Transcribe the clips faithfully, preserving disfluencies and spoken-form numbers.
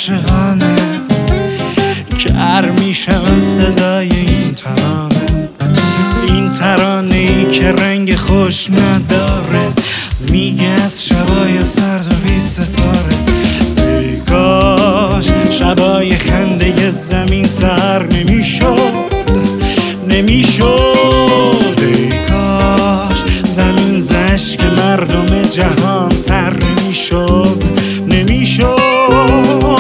عاشقانه کر میشم صدای این ترانه، این ترانه ای که رنگ خوش نداره، میگه از شبای سرد و بی ستاره. ای کاش شبای خنده زمین سر نمیشد نمیشد ای کاش زمین زشک مردم جهان تر نمیشد نمیشد.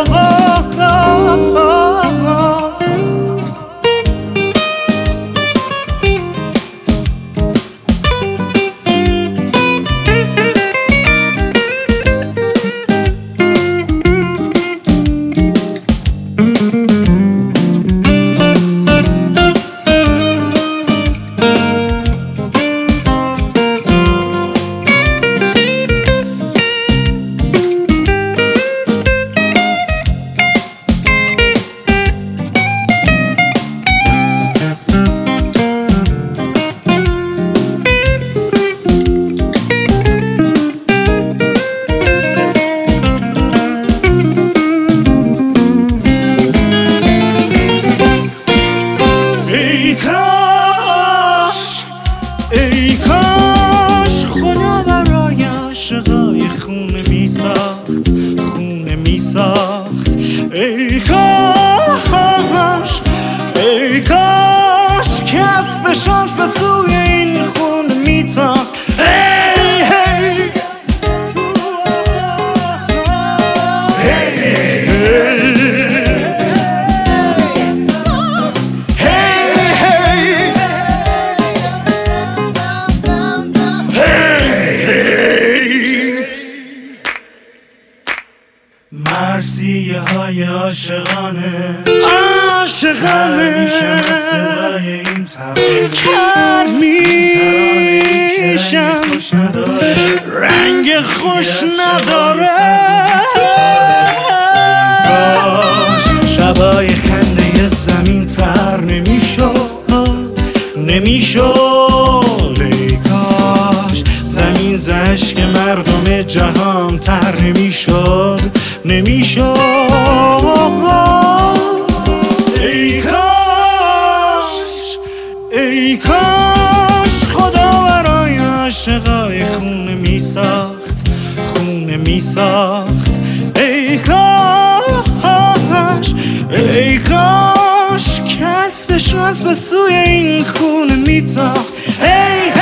ای کاش ای کاش خدا برای عاشقای خونه می ساخت خونه می ساخت. ای کاش ای کاش کسب شانس به سوی این خونه می تاخت. هی هی مرثیه های عاشقانه عاشقانه میشم صدای این ترانه، کر میشم رنگ خوش نداره. کاش شبای خنده زمین تر نمیشد نمیشد ای کاش زمین زشک مردم جهان تر نمیشد نمیشد. ای کاش ای کاش خدا برای عاشقای خونه می ساخت خونه می ساخت. ای کاش ای کاش کسب شانس به سوی این خونه می تاخت. ای